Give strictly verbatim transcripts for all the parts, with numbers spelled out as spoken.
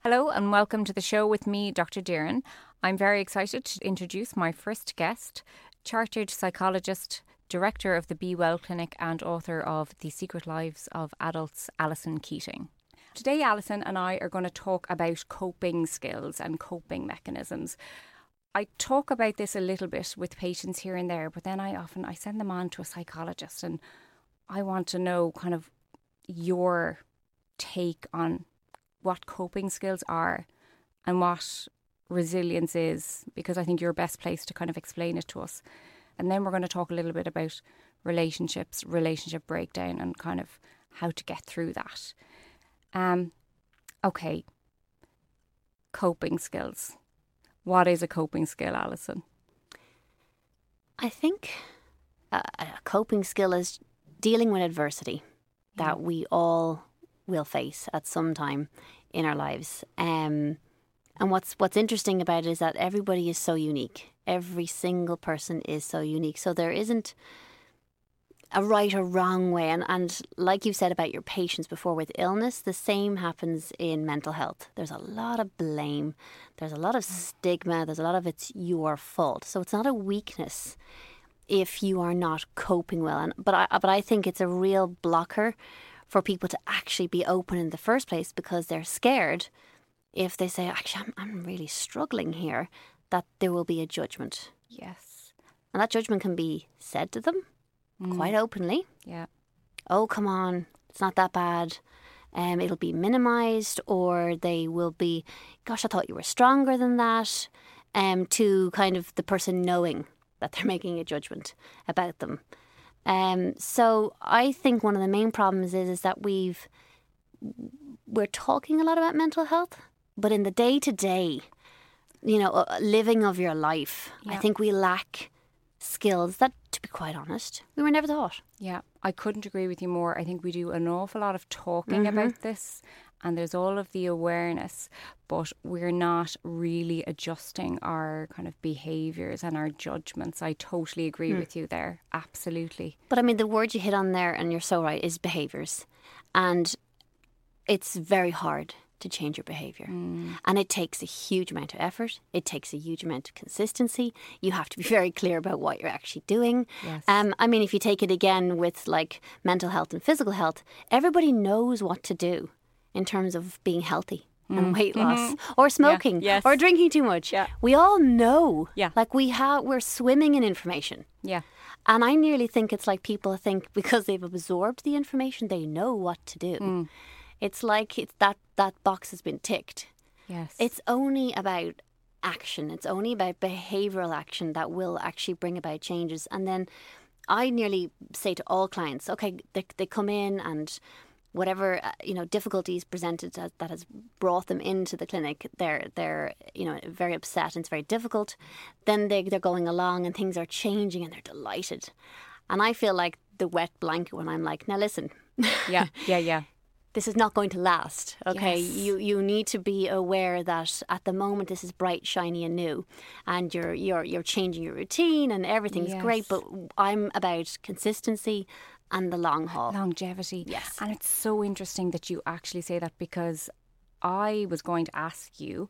Hello and welcome to the show with me, Doctor Deeran. I'm very excited to introduce my first guest, chartered psychologist, director of the Be Well Clinic and author of The Secret Lives of Adults, Alison Keating. Today, Alison and I are going to talk about coping skills and coping mechanisms. I talk about this a little bit with patients here and there, but then I often I send them on to a psychologist and I want to know kind of your take on what coping skills are and what resilience is, because I think you're best placed to kind of explain it to us. And then we're going to talk a little bit about relationships, relationship breakdown, and kind of how to get through that. Um, okay, coping skills. What is a coping skill, Alison? I think a, a coping skill is dealing with adversity that we all will face at some time in our lives. Um, and what's what's interesting about it is that everybody is so unique. Every single person is so unique. So there isn't a right or wrong way. And, and like you said about your patients before with illness, the same happens in mental health. There's a lot of blame. There's a lot of stigma. There's a lot of it's your fault. So it's not a weakness if you are not coping well. And but I but I think it's a real blocker for people to actually be open in the first place, because they're scared if they say, actually, I'm, I'm really struggling here, that there will be a judgment. Yes. And that judgment can be said to them mm. quite openly. Yeah. Oh, come on, it's not that bad. Um, it'll be minimised, or they will be, gosh, I thought you were stronger than that, um, to kind of the person knowing that they're making a judgment about them. Um, so I think one of the main problems is, is that we've, we're talking a lot about mental health, but in the day-to-day, you know, uh, living of your life, yeah. I think we lack skills that, to be quite honest, we were never taught. Yeah, I couldn't agree with you more. I think we do an awful lot of talking mm-hmm. about this, and there's all of the awareness, but we're not really adjusting our kind of behaviours and our judgments. I totally agree mm. with you there. Absolutely. But I mean, the word you hit on there, and you're so right, is behaviours. And it's very hard to change your behaviour. Mm. And it takes a huge amount of effort. It takes a huge amount of consistency. You have to be very clear about what you're actually doing. Yes. Um, I mean, if you take it again with like mental health and physical health, everybody knows what to do in terms of being healthy mm. and weight loss mm-hmm. or smoking yeah. yes. or drinking too much. Yeah. We all know. Yeah. Like we have, we're swimming in information. Yeah. And I nearly think it's like people think because they've absorbed the information, they know what to do. Mm. It's like it's that, that box has been ticked. Yes. It's only about action. It's only about behavioural action that will actually bring about changes. And then I nearly say to all clients, okay, they, they come in and whatever, uh, you know, difficulties presented that, that has brought them into the clinic, they're, they're you know, very upset and it's very difficult. Then they, they're going along and things are changing and they're delighted. And I feel like the wet blanket when I'm like, now listen. Yeah, yeah, yeah. This is not going to last, okay? Yes. You you need to be aware that at the moment this is bright, shiny and new and you're you're you're changing your routine and everything's yes. great, but I'm about consistency and the long haul. Longevity. Yes. And it's so interesting that you actually say that, because I was going to ask you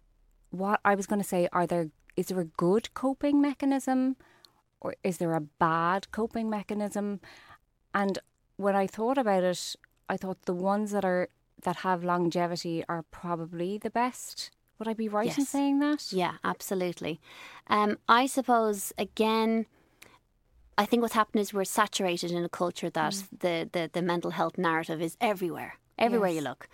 what I was going to say, are there is there a good coping mechanism or is there a bad coping mechanism? And when I thought about it, I thought the ones that are that have longevity are probably the best. Would I be right yes. in saying that? Yeah, absolutely. Um, I suppose, again, I think what's happened is we're saturated in a culture that mm. the, the, the mental health narrative is everywhere, everywhere yes. you look.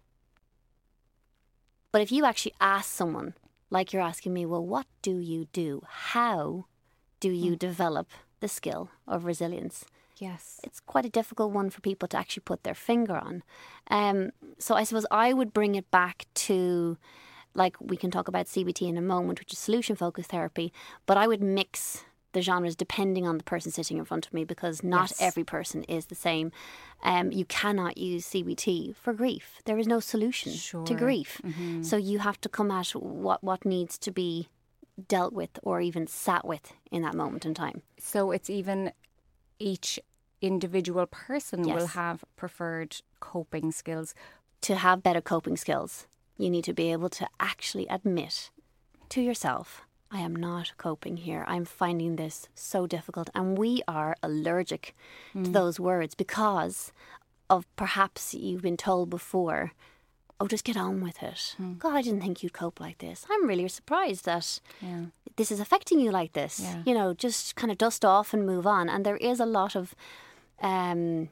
But if you actually ask someone, like you're asking me, well, what do you do? How do you mm. develop the skill of resilience? Yes. It's quite a difficult one for people to actually put their finger on. Um, so I suppose I would bring it back to, like we can talk about C B T in a moment, which is solution-focused therapy, but I would mix the genres depending on the person sitting in front of me, because not yes. every person is the same. Um, you cannot use C B T for grief. There is no solution sure. to grief. Mm-hmm. So you have to come at what, what needs to be dealt with or even sat with in that moment in time. So it's even... each individual person yes. will have preferred coping skills. To have better coping skills. You need to be able to actually admit to yourself, I am not coping here. I'm finding this so difficult. And we are allergic mm. to those words because of perhaps you've been told before, oh, just get on with it. Mm. God, I didn't think you'd cope like this. I'm really surprised that yeah. this is affecting you like this. Yeah. You know, just kind of dust off and move on. And there is a lot of, um,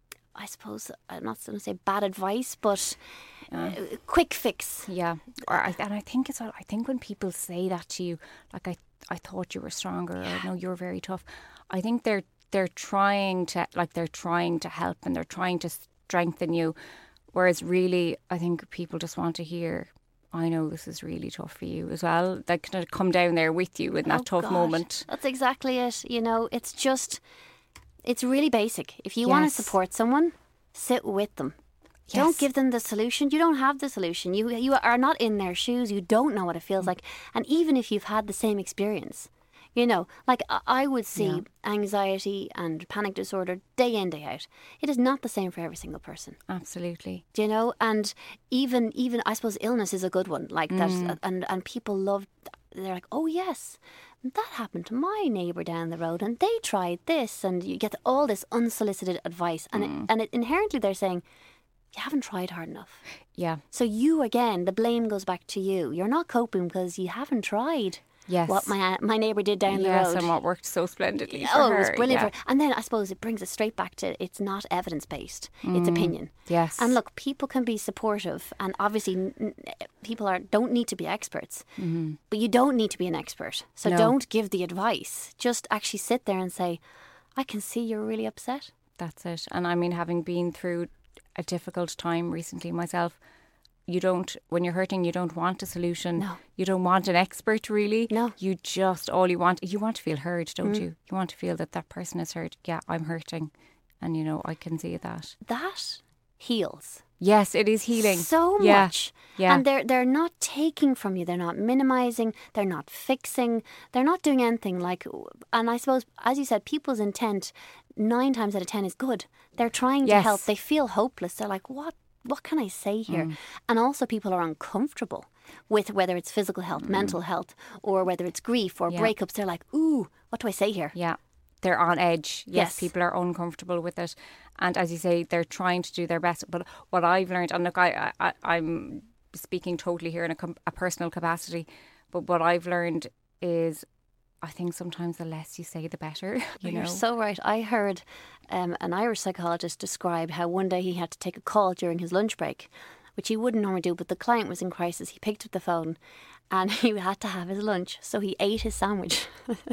I suppose, I'm not going to say bad advice, but uh, quick fix. Yeah. Or I, and I think it's, I think when people say that to you, like, I, I thought you were stronger, yeah. or no, you're very tough. I think they're, they're trying to, like, they're trying to help and they're trying to strengthen you. Whereas really, I think people just want to hear, I know this is really tough for you as well. They kind of come down there with you in that oh tough God. moment. That's exactly it. You know, it's just, it's really basic. If you yes. want to support someone, sit with them. Yes. Don't give them the solution. You don't have the solution. You you are not in their shoes. You don't know what it feels mm. like. And even if you've had the same experience, you know, like I would see yeah. anxiety and panic disorder day in, day out. It is not the same for every single person. Absolutely. Do you know? And even, even I suppose illness is a good one like mm. that. And, and people love, they're like, oh yes, that happened to my neighbour down the road and they tried this. And you get all this unsolicited advice. And, mm. it, and it, inherently they're saying, you haven't tried hard enough. Yeah. So you, again, the blame goes back to you. You're not coping because you haven't tried. Yes. What my my neighbour did down yes, the road. Yes, and what worked so splendidly for oh, her. it was brilliant yeah. for her. And then I suppose it brings us straight back to it's not evidence-based. Mm. It's opinion. Yes. And look, people can be supportive and obviously n- people are don't need to be experts. Mm-hmm. But you don't need to be an expert. So no. don't give the advice. Just actually sit there and say, I can see you're really upset. That's it. And I mean, having been through a difficult time recently myself, you don't, when you're hurting, you don't want a solution. No. You don't want an expert, really. No. You just, all you want, you want to feel heard, don't mm. you? You want to feel that that person is heard. Yeah, I'm hurting. And, you know, I can see that. That heals. Yes, it is healing. So yeah. much. Yeah. And they're, they're not taking from you. They're not minimising. They're not fixing. They're not doing anything like, and I suppose, as you said, people's intent nine times out of ten is good. They're trying yes. to help. They feel hopeless. They're like, what? What can I say here? Mm. And also people are uncomfortable with whether it's physical health, mm. mental health, or whether it's grief or yeah. breakups. They're like, ooh, what do I say here? Yeah, they're on edge. Yes, yes, people are uncomfortable with it. And as you say, they're trying to do their best. But what I've learned, and look, I, I, I'm speaking totally here in a, com- a personal capacity, but what I've learned is I think sometimes the less you say, the better. You You're know? so right. I heard um, an Irish psychologist describe how one day he had to take a call during his lunch break, which he wouldn't normally do, but the client was in crisis. He picked up the phone and he had to have his lunch. So he ate his sandwich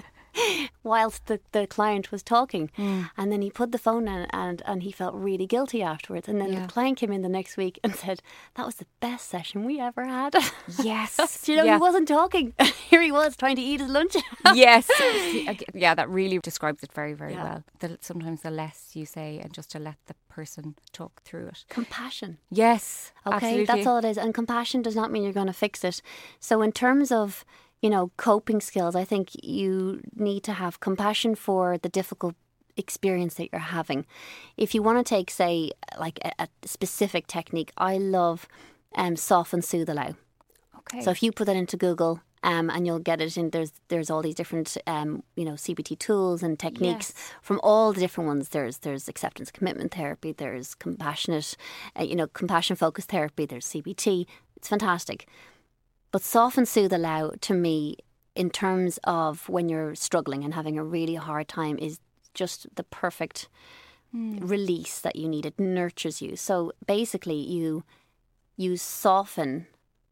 whilst the, the client was talking. Mm. And then he put the phone down and, and he felt really guilty afterwards. And then yeah. the client came in the next week and said, that was the best session we ever had. Yes. you know, yeah. he wasn't talking. Here he was trying to eat his lunch. Yes. Yeah, that really describes it very, very yeah. well. The, sometimes the less you say and just to let the person talk through it. Compassion. Yes. Okay, absolutely. That's all it is. And compassion does not mean you're going to fix it. So in terms of, you know, coping skills, I think you need to have compassion for the difficult experience that you're having. If you want to take, say, like a, a specific technique, I love um, soften, soothe, allow. Okay. So if you put that into Google, um, and you'll get it in, there's there's all these different, um, you know, C B T tools and techniques yes. from all the different ones. There's there's acceptance commitment therapy, there's compassionate, uh, you know, compassion focused therapy, there's C B T. It's fantastic. But soften, soothe, allow, to me, in terms of when you're struggling and having a really hard time, is just the perfect mm. release that you need. It nurtures you. So basically, you you soften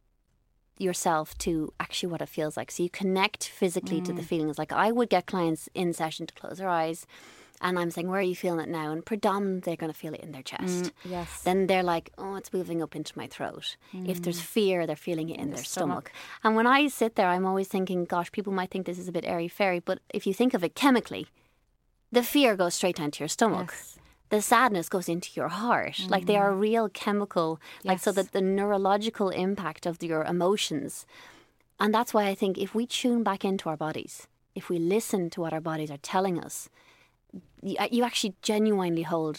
yourself to actually what it feels like. So you connect physically mm. to the feelings. Like I would get clients in session to close their eyes. And I'm saying, where are you feeling it now? And predominantly they're going to feel it in their chest. Mm, yes. Then they're like, oh, it's moving up into my throat. Mm. If there's fear, they're feeling it in, in their stomach. stomach. And when I sit there, I'm always thinking, gosh, people might think this is a bit airy-fairy. But if you think of it chemically, the fear goes straight down to your stomach. Yes. The sadness goes into your heart. Mm. Like they are real chemical, yes. like so that the neurological impact of your emotions. And that's why I think if we tune back into our bodies, if we listen to what our bodies are telling us, you actually genuinely hold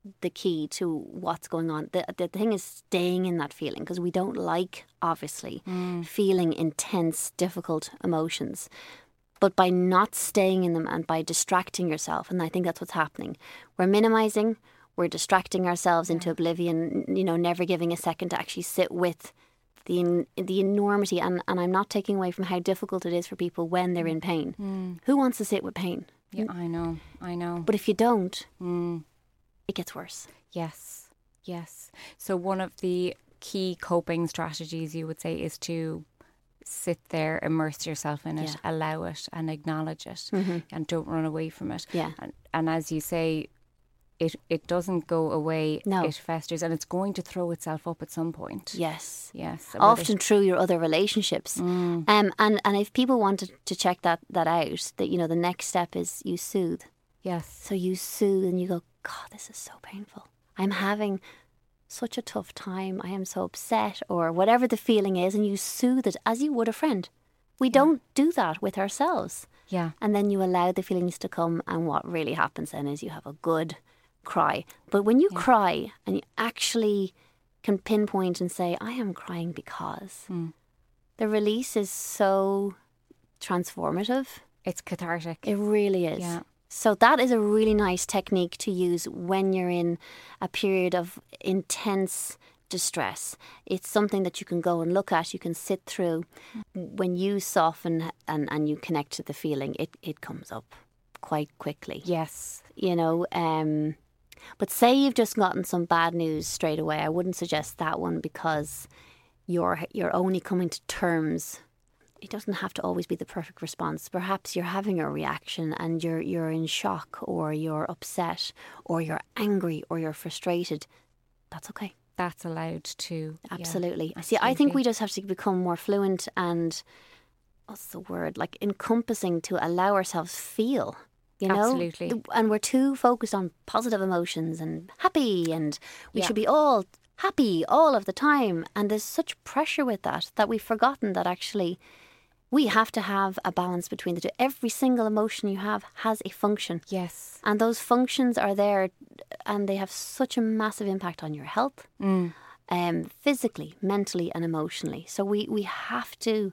the key to what's going on. The, the thing is staying in that feeling, because we don't like, obviously, mm. feeling intense, difficult emotions. But by not staying in them and by distracting yourself, and I think that's what's happening, we're minimizing, we're distracting ourselves into oblivion, you know, never giving a second to actually sit with the the enormity. And, and I'm not taking away from how difficult it is for people when they're in pain. Mm. Who wants to sit with pain? Yeah, I know, I know. But if you don't, mm. it gets worse. Yes, yes. So one of the key coping strategies, you would say, is to sit there, immerse yourself in it, yeah. allow it and acknowledge it, mm-hmm. and don't run away from it. Yeah. And, and as you say, it it doesn't go away. No. It festers, and it's going to throw itself up at some point. Yes. Yes. Often through your other relationships. Mm. Um, and, and if people wanted to check that, that out, that, you know, the next step is you soothe. Yes. So you soothe and you go, God, this is so painful. I'm having such a tough time. I am so upset, or whatever the feeling is, and you soothe it as you would a friend. We yeah. don't do that with ourselves. Yeah. And then you allow the feelings to come, and what really happens then is you have a good cry. But when you yeah. cry and you actually can pinpoint and say, I am crying because, mm. the release is so transformative. It's cathartic. It really is. Yeah. So that is a really nice technique to use when you're in a period of intense distress. It's something that you can go and look at, you can sit through. When you soften and, and you connect to the feeling, it, it comes up quite quickly. Yes. You know, um, but say you've just gotten some bad news straight away. I wouldn't suggest that one, because you're you're only coming to terms. It doesn't have to always be the perfect response. Perhaps you're having a reaction and you're you're in shock, or you're upset, or you're angry, or you're frustrated. That's okay. That's allowed to. Absolutely. Yeah, See, I think we just have to become more fluent and, what's the word, like encompassing, to allow ourselves feel. You know? Absolutely. And we're too focused on positive emotions and happy, and we yeah. should be all happy all of the time. And there's such pressure with that that we've forgotten that actually we have to have a balance between the two. Every single emotion you have has a function. Yes. And those functions are there, and they have such a massive impact on your health, mm. um, physically, mentally and emotionally. So we, we have to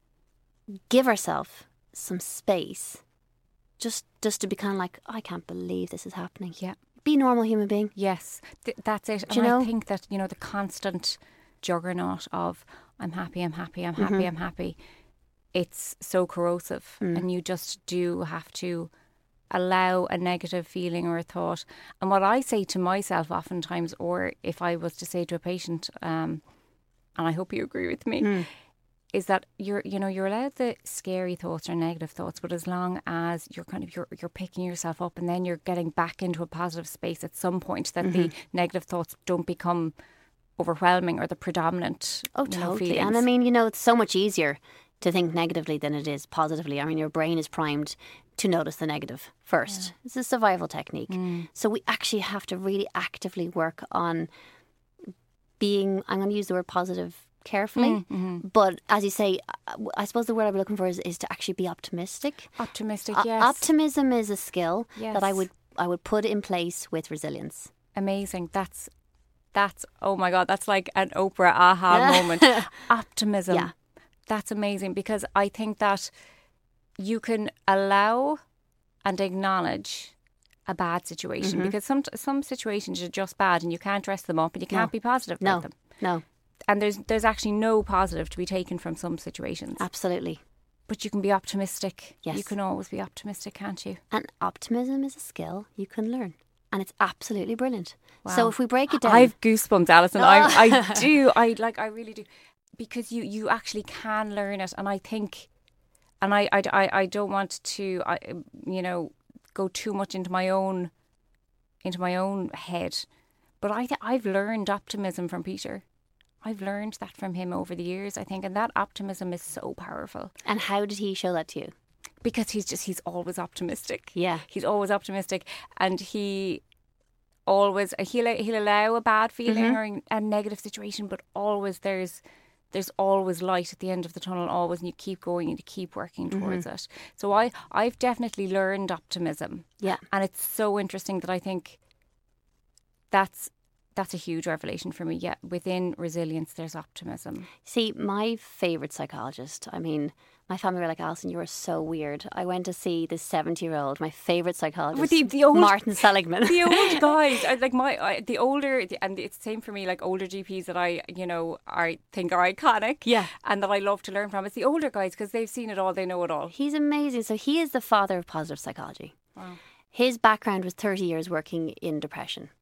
give ourselves some space just just to be kind of like, oh, I can't believe this is happening. Yeah. Be a normal human being. Yes, Th- that's it. Do and you know? I think that, you know, the constant juggernaut of I'm happy, I'm happy, I'm happy, mm-hmm. I'm happy, it's so corrosive. Mm. And you just do have to allow a negative feeling or a thought. And what I say to myself oftentimes, or if I was to say to a patient, um, and I hope you agree with me, mm. is that you're, you know, you're allowed the scary thoughts or negative thoughts, but as long as you're kind of, you're, you're picking yourself up and then you're getting back into a positive space at some point, that mm-hmm. the negative thoughts don't become overwhelming or the predominant. Oh, totally. And I mean, you know, it's so much easier to think negatively than it is positively. I mean, your brain is primed to notice the negative first. Yeah. It's a survival technique. Mm. So we actually have to really actively work on being, I'm going to use the word positive carefully, mm-hmm. but as you say, I suppose the word I'm looking for is, is to actually be optimistic. Optimistic, o- yes. Optimism is a skill yes. that I would I would put in place with resilience. Amazing. That's that's oh my God, that's like an Oprah aha moment. Optimism. Yeah. That's amazing, because I think that you can allow and acknowledge a bad situation, mm-hmm. because some some situations are just bad and you can't dress them up and you can't no. be positive no. about them. No. And there's there's actually no positive to be taken from some situations. Absolutely. But you can be optimistic. Yes. You can always be optimistic, can't you? And optimism is a skill you can learn. And it's absolutely brilliant. Wow. So if we break it down... I've goosebumps, Alison. I, I do. I like. I really do. Because you, you actually can learn it. And I think... And I, I, I, I don't want to, I, you know, go too much into my own into my own head. But I, I've learned optimism from Peter. I've learned that from him over the years, I think. And that optimism is so powerful. And how did he show that to you? Because he's just, he's always optimistic. Yeah. He's always optimistic. And he always, he'll, he'll allow a bad feeling mm-hmm. or a negative situation, but always there's, there's always light at the end of the tunnel, always, and you keep going and you keep working towards mm-hmm. it. So I, I've definitely learned optimism. Yeah. And it's so interesting that I think that's that's a huge revelation for me. Yeah, within resilience, there's optimism. See, my favourite psychologist, I mean, my family were like, Alison, you are so weird. I went to see this seventy-year-old, my favourite psychologist, With the, the old, Martin Seligman. The old guys, I- like my, I, the older, and it's the same for me, like older G Ps that I, you know, I think are iconic. Yeah. And that I love to learn from. It's the older guys because they've seen it all, they know it all. He's amazing. So he is the father of positive psychology. Wow. His background was thirty years working in depression.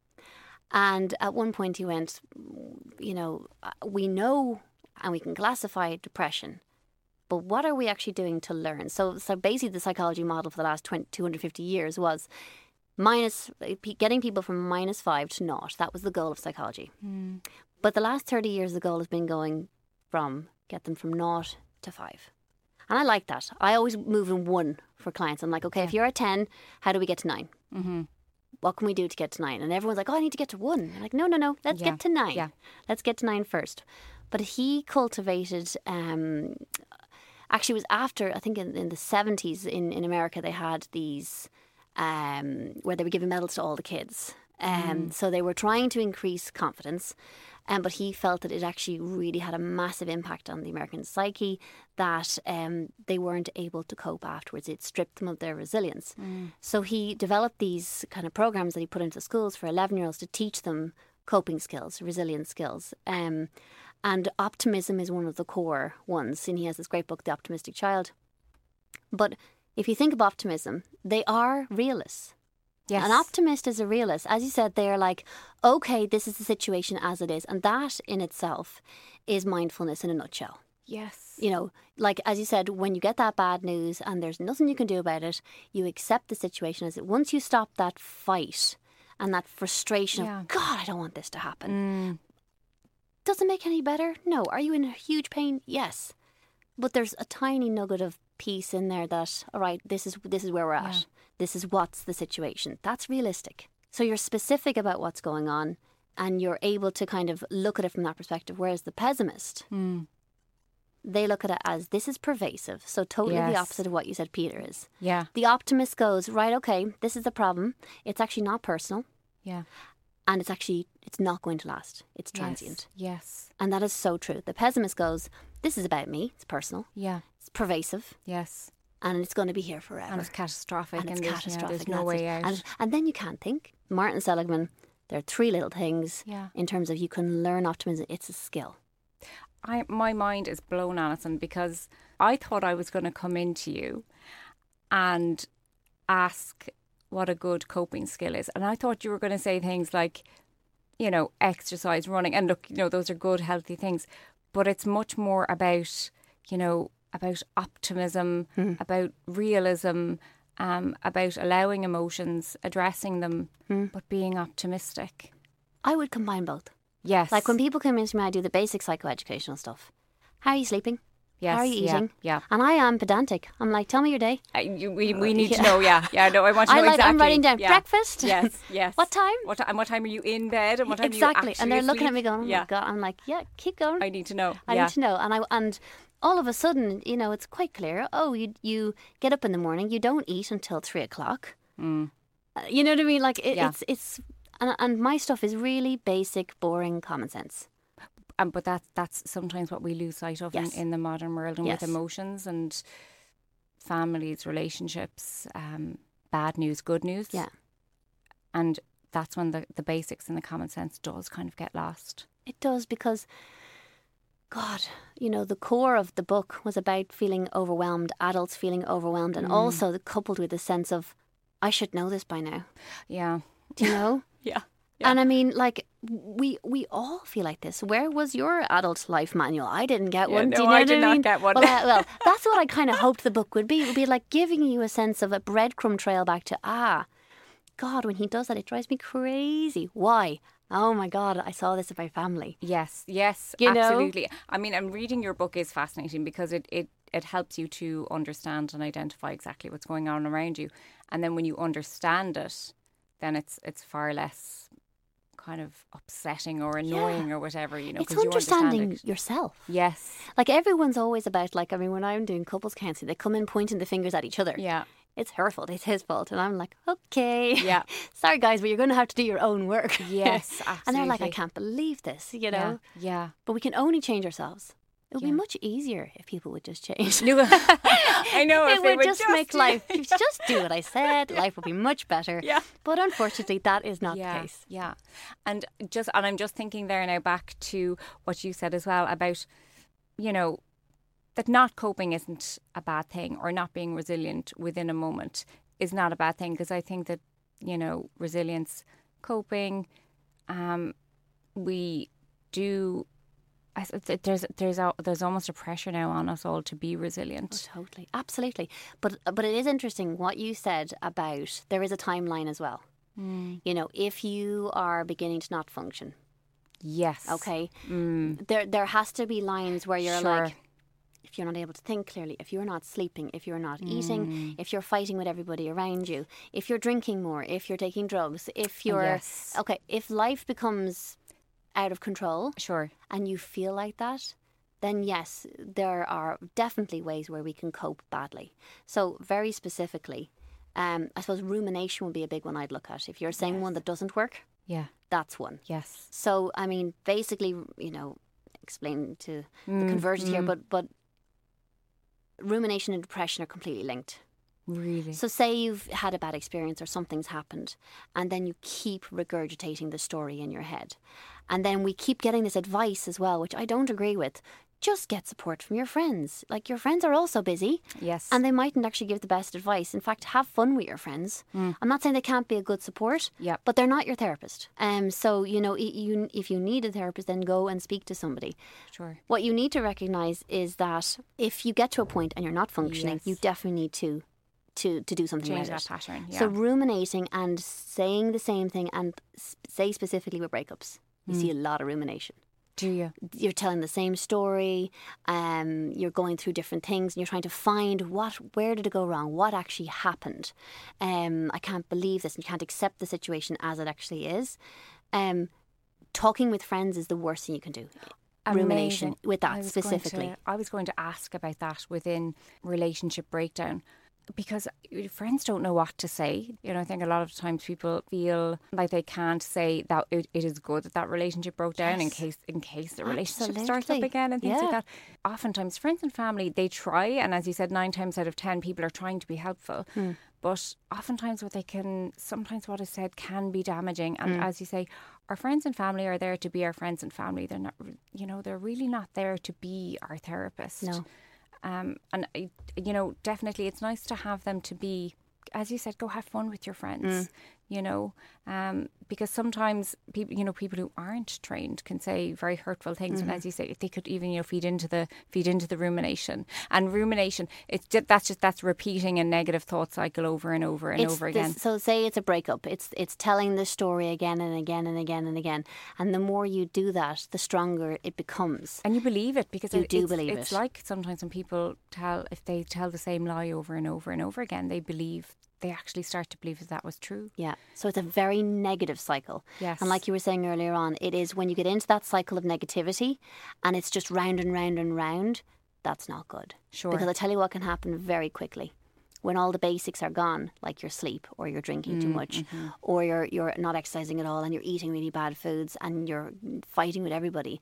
And at one point he went, you know, we know and we can classify depression, but what are we actually doing to learn? So, so basically the psychology model for the last twenty, two hundred fifty years was minus, getting people from minus five to naught. That was the goal of psychology. Mm. But the last thirty years, the goal has been going from, get them from naught to five. And I like that. I always move in one for clients. I'm like, okay, yeah. if you're at ten, how do we get to nine? Mm-hmm. What can we do to get to nine? And everyone's like, oh, I need to get to one. I'm like, no, no, no, let's yeah. get to nine. Yeah. Let's get to nine first. But he cultivated, um, actually it was after, I think in, in the seventies in, in America, they had these, um, where they were giving medals to all the kids. Um, mm. So they were trying to increase confidence. Um, but he felt that it actually really had a massive impact on the American psyche, that um, they weren't able to cope afterwards. It stripped them of their resilience. Mm. So he developed these kind of programs that he put into schools for eleven-year-olds to teach them coping skills, resilience skills. Um, and optimism is one of the core ones. And he has this great book, The Optimistic Child. But if you think of optimism, they are realists. Yes. An optimist is a realist. As you said, they are like, okay, this is the situation as it is. And that in itself is mindfulness in a nutshell. Yes. You know, like, as you said, when you get that bad news and there's nothing you can do about it, you accept the situation as it. Once you stop that fight and that frustration yeah. of, God, I don't want this to happen. Mm. Does it make any better? No. Are you in huge pain? Yes. But there's a tiny nugget of peace in there that, all right, this is this is where we're at. Yeah. This is what's the situation. That's realistic. So you're specific about what's going on and you're able to kind of look at it from that perspective. Whereas the pessimist, mm. they look at it as this is pervasive. So totally yes. the opposite of what you said Peter is. Yeah. The optimist goes, right, okay, this is the problem. It's actually not personal. Yeah. And it's actually, it's not going to last. It's transient. Yes. yes. And that is so true. The pessimist goes, this is about me. It's personal. Yeah. It's pervasive. Yes. And it's going to be here forever. And it's catastrophic. And it's and there's, catastrophic. Yeah, there's no way out. And, and then you can't think. Martin Seligman, there are three little things yeah. in terms of you can learn optimism. It's a skill. I My mind is blown, Alison, because I thought I was going to come into you and ask what a good coping skill is. And I thought you were going to say things like, you know, exercise, running. And look, you know, those are good, healthy things. But it's much more about, you know, about optimism, mm. about realism, um, about allowing emotions, addressing them, mm. but being optimistic. I would combine both. Yes. Like when people come into me, I do the basic psychoeducational stuff. How are you sleeping? Yes. How are you eating? Yeah. yeah. And I am pedantic. I'm like, tell me your day. Uh, you, we we need to know, yeah. Yeah, no, I want to know I like, exactly. I'm writing down yeah. breakfast. Yes, yes. What time? What, and what time are you in bed? And what time exactly. are you actually And they're asleep? looking at me going, oh yeah. my God. I'm like, yeah, keep going. I need to know. I yeah. need to know. And I and all of a sudden, you know, it's quite clear. Oh, you you get up in the morning, you don't eat until three o'clock. Mm. Uh, you know what I mean? Like it, yeah. it's it's and, and my stuff is really basic, boring common sense. Um, but that, that's sometimes what we lose sight of yes. in, in the modern world and yes. with emotions and families, relationships, um, bad news, good news. Yeah. And that's when the, the basics and the common sense does kind of get lost. It does because, God, you know, the core of the book was about feeling overwhelmed, adults feeling overwhelmed, and mm. also the, coupled with the sense of, I should know this by now. Yeah. Do you know? yeah. Yeah. And I mean, like, we we all feel like this. Where was your adult life manual? I didn't get yeah, one. No, Do you know I what did I not mean? get one. Well, I, well, that's what I kind of hoped the book would be. It would be like giving you a sense of a breadcrumb trail back to, ah, God, when he does that, it drives me crazy. Why? Oh my God, I saw this in my family. Yes, yes, you absolutely. know? I mean, and reading your book is fascinating because it, it, it helps you to understand and identify exactly what's going on around you. And then when you understand it, then it's it's far less kind of upsetting or annoying yeah. or whatever, you know. It's 'cause understanding you understand it. yourself. Yes. Like everyone's always about, like, I mean, when I'm doing couples counselling, they come in pointing the fingers at each other. Yeah. it's her fault, it's his fault. And I'm like, okay. Yeah. Sorry, guys, but you're going to have to do your own work. Yes, absolutely. And they're like, I can't believe this, you know? Yeah. yeah. But we can only change ourselves. It would Yeah. be much easier if people would just change. No, I know. It if they would just, just make do- life, just do what I said, life would be much better. Yeah. But unfortunately, that is not yeah, the case. Yeah. And just and I'm just thinking there now back to what you said as well about, you know, that not coping isn't a bad thing, or not being resilient within a moment is not a bad thing, because I think that, you know, resilience, coping, um, we do. I, there's there's a, there's almost a pressure now on us all to be resilient. Oh, totally, absolutely. But but it is interesting what you said about there is a timeline as well. Mm. You know, if you are beginning to not function, Yes. okay, Mm. there there has to be lines where you're Sure. like, if you're not able to think clearly, if you're not sleeping, if you're not eating, Mm. if you're fighting with everybody around you, if you're drinking more, if you're taking drugs, if you're Yes. okay, if life becomes out of control Sure. and you feel like that, then yes, there are definitely ways where we can cope badly. So very specifically, um, I suppose rumination would be a big one I'd look at. If you're saying one that doesn't work, Yeah. that's one. Yes. So, I mean, basically, you know, explain to the Mm, converted here, mm. but but rumination and depression are completely linked. Really. So say you've had a bad experience or something's happened, and then you keep regurgitating the story in your head. And then we keep getting this advice as well, which I don't agree with. Just get support from your friends. Like, your friends are also busy. Yes. And they mightn't actually give the best advice. In fact, have fun with your friends. Mm. I'm not saying they can't be a good support, Yep. but they're not your therapist. Um, so, you know, i- you, if you need a therapist, then go and speak to somebody. Sure. What you need to recognise is that if you get to a point and you're not functioning, Yes. you definitely need to to, to do something Change about that it. pattern. Yeah. So ruminating and saying the same thing, and s- say specifically with breakups, you Mm. see a lot of rumination. Do you? You're telling the same story, um, you're going through different things, and you're trying to find what, where did it go wrong, what actually happened. Um, I can't believe this, and you can't accept the situation as it actually is. Um, talking with friends is the worst thing you can do. Rumination Amazing. with I that was going specifically. to- I was going to ask about that within relationship breakdown, because friends don't know what to say. You know, I think a lot of times people feel like they can't say that it, it is good that that relationship broke down in Yes. case in case the relationship starts Absolutely. up again and things Yeah. like that. Oftentimes, friends and family, they try, and as you said, nine times out of ten, people are trying to be helpful. Hmm. But oftentimes, what they can, sometimes what is said can be damaging. And Hmm. as you say, our friends and family are there to be our friends and family. They're not, you know, they're really not there to be our therapist. No. Um, and, I- you know, definitely it's nice to have them to be, as you said, go have fun with your friends, you know, um, because sometimes people, you know, people who aren't trained can say very hurtful things. And as you say, they could even, you know, feed into the, feed into the rumination. And rumination, it's just, that's just, that's repeating a negative thought cycle over and over and It's over this- again. So say it's a breakup. It's it's telling the story again and again and again and again. And the more you do that, the stronger it becomes. And you believe it, because You it, do it's, believe it's it. like sometimes when people tell, if they tell the same lie over and over and over again, they believe, they actually start to believe that that was true. Yeah. So it's a very negative cycle. Yes. And like you were saying earlier on, it is when you get into that cycle of negativity and it's just round and round and round, that's not good. Sure. Because I tell you what can happen very quickly. When all the basics are gone, like your sleep, or you're drinking Mm, too much, mm-hmm. or you're you're not exercising at all and you're eating really bad foods and you're fighting with everybody,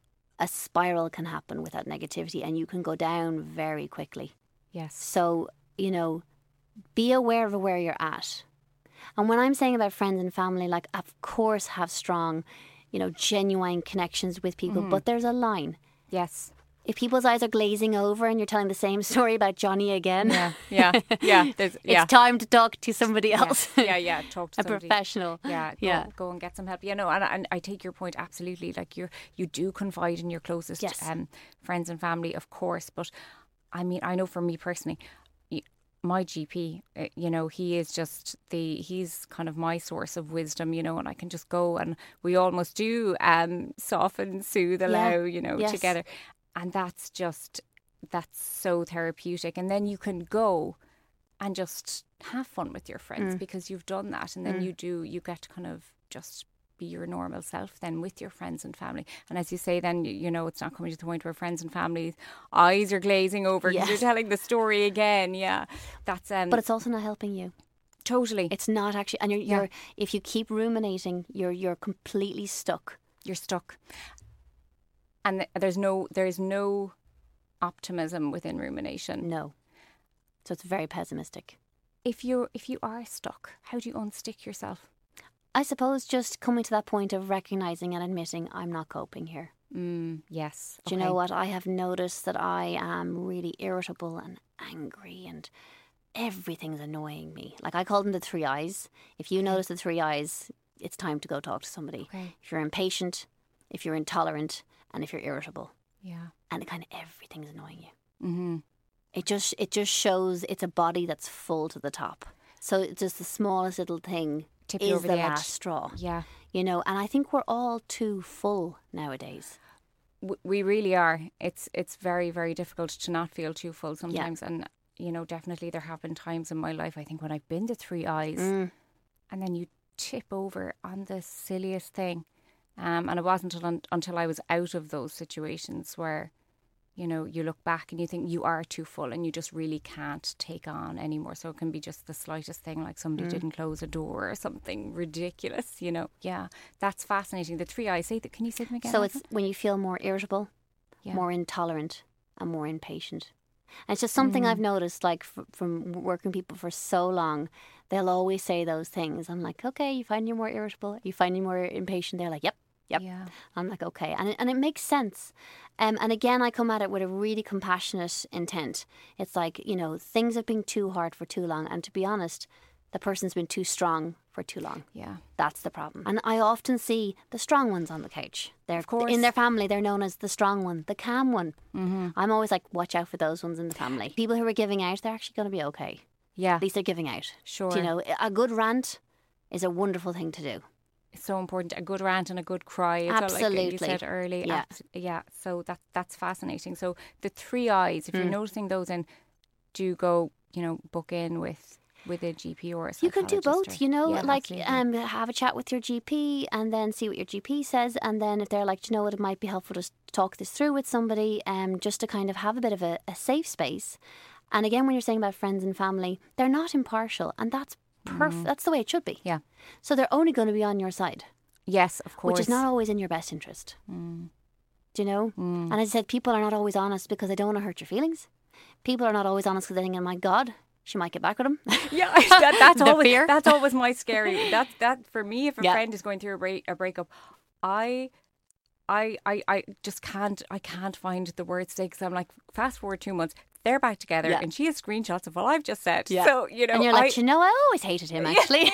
a spiral can happen with that negativity and you can go down very quickly. Yes. So, you know, be aware of where you're at. And when I'm saying about friends and family, like, of course, have strong, you know, genuine connections with people, Mm-hmm. but there's a line. Yes. If people's eyes are glazing over and you're telling the same story about Johnny again, Yeah. Yeah. Yeah. There's, yeah. it's time to talk to somebody else. Yeah, yeah, talk to a somebody. professional. Yeah, go, Yeah. go and get some help. You know, and, and I take your point absolutely. Like, you you do confide in your closest Yes. um, friends and family, of course. But I mean, I know for me personally, y- my G P, uh, you know, he is just the, he's kind of my source of wisdom, you know, and I can just go and we almost do um, soften, soothe, allow, you know, Yes. together. And that's just, that's so therapeutic. And then you can go and just have fun with your friends Mm. because you've done that. And then you do, you get to kind of just be your normal self then with your friends and family. And as you say, then, you know, it's not coming to the point where friends and family's eyes are glazing over because Yes. you're telling the story again. Yeah, that's um. But it's also not helping you. Totally, It's not actually, and you're, Yeah. you're if you keep ruminating, you're you're completely stuck. you're stuck, and th- there's no there's no optimism within rumination. No. So it's very pessimistic. If you if you are stuck, how do you unstick yourself? I suppose just coming to that point of recognizing and admitting I'm not coping here. Mm, yes. Do you okay. know what? I have noticed that I am really irritable and angry and everything's annoying me. Like I call them the three eyes. If you notice the three eyes, it's time to go talk to somebody. Okay. If you're impatient, if you're intolerant, and if you're irritable. Yeah. And kind of everything's annoying you. Mm-hmm. It just it just shows it's a body that's full to the top. So it's just the smallest little thing Tip you is over the the edge. last straw. Yeah. You know, and I think we're all too full nowadays. W- we really are. It's it's very, very difficult to not feel too full sometimes. And, you know, definitely there have been times in my life, I think, when I've been to three eyes Mm. and then you tip over on the silliest thing. Um, and it wasn't until, until I was out of those situations where, you know, you look back and you think you are too full and you just really can't take on anymore. So it can be just the slightest thing, like somebody Mm. didn't close a door or something ridiculous, you know. Yeah, that's fascinating. The three eyes, say that, can you say them again? So Alison? it's when you feel more irritable, Yeah. more intolerant, and more impatient. And it's just something I've noticed, like f- from working people for so long, they'll always say those things. I'm like, okay, you find you're more irritable, you find you're more impatient. They're like, yep, yep. Yeah. I'm like, okay. And it, and it makes sense. Um, and again, I come at it with a really compassionate intent. It's like, you know, things have been too hard for too long. And to be honest, the person's been too strong for too long. Yeah. That's the problem. And I often see the strong ones on the couch. They're, Of course. in their family, they're known as the strong one, the calm one. Mm-hmm. I'm always like, watch out for those ones in the family. People who are giving out, they're actually going to be okay. Yeah. At least they're giving out. Sure. Do you know, a good rant is a wonderful thing to do. It's so important. A good rant and a good cry. As well, like you Absolutely. said early. Yeah. Abs- yeah. So that that's fascinating. So the three eyes, if you're Mm. noticing those, in, do you go, you know, book in with with a G P or a You can do psychologist both, or- you know, Yeah, like absolutely. um, have a chat with your G P and then see what your G P says. And then if they're like, "Do you know what, it might be helpful to s- talk this through with somebody, um, just to kind of have a bit of a, a safe space. And again, when you're saying about friends and family, they're not impartial, and that's perfect. That's the way it should be. Yeah. So they're only going to be on your side, Yes, of course. which is not always in your best interest. Mm. Do you know? Mm. And as I said, people are not always honest because they don't want to hurt your feelings. People are not always honest because they think, "Oh my God, she might get back with him." Yeah, that, that's The always fear. that's always my scary. That that for me, if a Yeah. friend is going through a break a breakup, I. I, I, I just can't I can't find the words today because I'm like, fast forward two months, they're back together Yeah. and she has screenshots of what I've just said. Yeah. So, you know, And you're like, I, "Do you know, I always hated him, actually."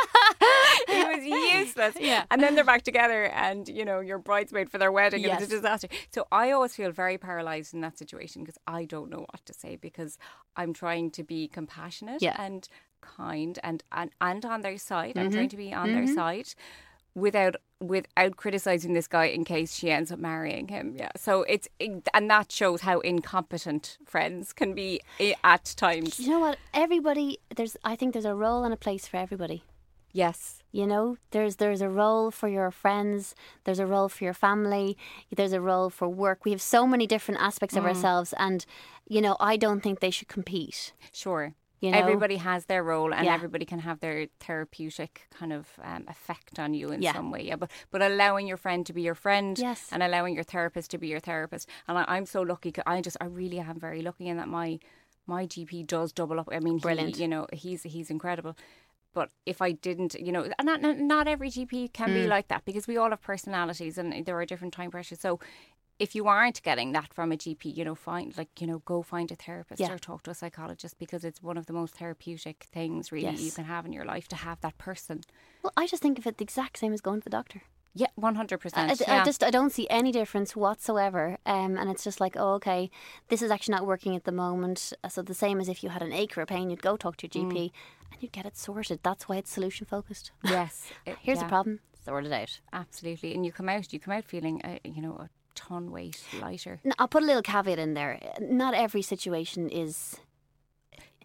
he was useless. Yeah. And then they're back together and, you know, you're bridesmaid for their wedding and Yes. it's a disaster. So I always feel very paralysed in that situation because I don't know what to say because I'm trying to be compassionate Yeah. and kind and, and, and on their side. I'm Mhm. trying to be on their side without without criticizing this guy in case she ends up marrying him. Yeah. So it's and that shows how incompetent friends can be i- at times. You know what? Everybody, there's. I think there's a role and a place for everybody. Yes. You know, there's there's a role for your friends. There's a role for your family. There's a role for work. We have so many different aspects of ourselves, and you know, I don't think they should compete. Sure. You know? Everybody has their role and Yeah. everybody can have their therapeutic kind of um, effect on you in Yeah. some way. Yeah, but but allowing your friend to be your friend Yes. and allowing your therapist to be your therapist. And I, I'm so lucky. 'Cause I just I really am very lucky in that my my G P does double up. I mean, he, Brilliant. you know, he's he's incredible. But if I didn't, you know, and not not, not every G P can be like that because we all have personalities and there are different time pressures. So if you aren't getting that from a G P, you know, find like, you know, go find a therapist Yeah. or talk to a psychologist because it's one of the most therapeutic things really Yes. you can have in your life to have that person. Well, I just think of it the exact same as going to the doctor. Yeah, one hundred I, percent. I Yeah. just I don't see any difference whatsoever. Um, and it's just like, oh, okay, this is actually not working at the moment. So the same as if you had an ache or a pain, you'd go talk to your G P and you'd get it sorted. That's why it's solution focused. Yes. It- Here's yeah, the problem. Sort it out. Absolutely. And you come out, you come out feeling, uh, you know, a ton weight lighter. Now, I'll put a little caveat in there. Not every situation is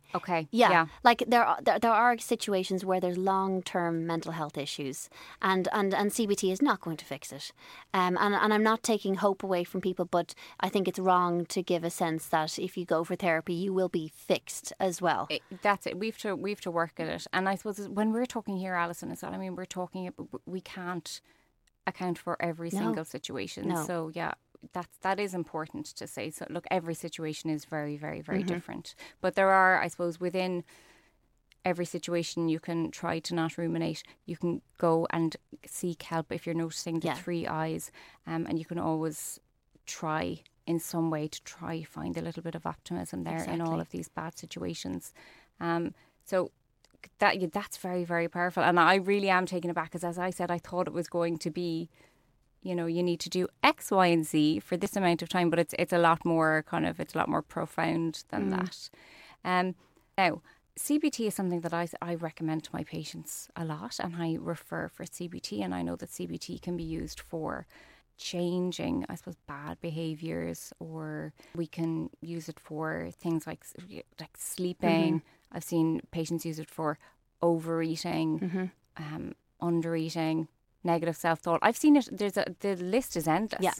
Okay. Yeah, Yeah. like there are there, there are situations where there's long term mental health issues, and, and, and C B T is not going to fix it. Um, and and I'm not taking hope away from people, but I think it's wrong to give a sense that if you go for therapy, you will be fixed as well. It, that's it. We've to we've to work at it. And I suppose when we're talking here, Alison, as well, I mean, we're talking. We can't account for every No. single situation. No. So yeah. That's that is important to say. So look, every situation is very, very, very Mm-hmm. different. But there are, I suppose, within every situation, you can try to not ruminate. You can go and seek help if you're noticing the Yeah. three eyes, um, and you can always try in some way to try find a little bit of optimism there in all Exactly. of these bad situations. Um, so that yeah, that's very, very powerful. And I really am taken aback because, as I said, I thought it was going to be, you know, you need to do X, Y, and Z for this amount of time, but it's it's a lot more kind of it's a lot more profound than Mm. that. Um, now, C B T is something that I I recommend to my patients a lot, and I refer for C B T, and I know that C B T can be used for changing, I suppose, bad behaviours, or we can use it for things like like sleeping. I've seen patients use it for overeating, Mm-hmm. um, undereating, negative self-thought. I've seen it. There's a the list is endless. Yeah.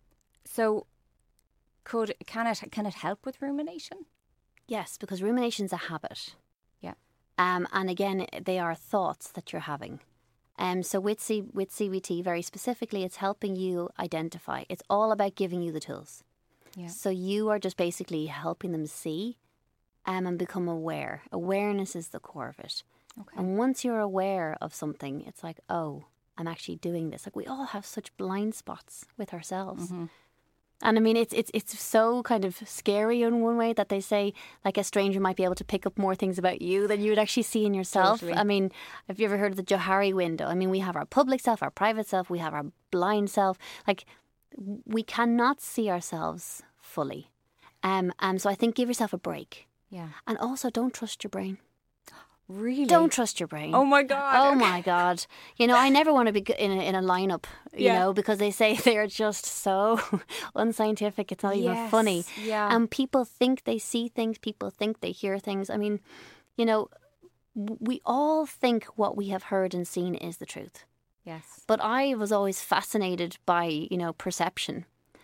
So, could can it can it help with rumination? Yes, because rumination's a habit. Yeah. Um, and again, they are thoughts that you're having. Um, so with C- with C B T, very specifically, it's helping you identify. It's all about giving you the tools. Yeah. So you are just basically helping them see um, and become aware. Awareness is the core of it. Okay. And once you're aware of something, it's like, oh, I'm actually doing this. Like we all have such blind spots with ourselves. Mm-hmm. And I mean, it's it's it's so kind of scary in one way that they say, like, a stranger might be able to pick up more things about you than you would actually see in yourself. Totally. I mean, have you ever heard of the Johari window? I mean, we have our public self, our private self, we have our blind self. Like, we cannot see ourselves fully. Um, and so I think give yourself a break. Yeah. And also, don't trust your brain. Really? Don't trust your brain. Oh my God. Oh Okay. my God. You know, I never want to be g- in a, in a lineup, you Yeah. know, because they say they're just so unscientific. It's not even Yes, funny. yeah. And people think they see things. People think they hear things. I mean, you know, w- we all think what we have heard and seen is the truth. Yes. But I was always fascinated by, you know, perception.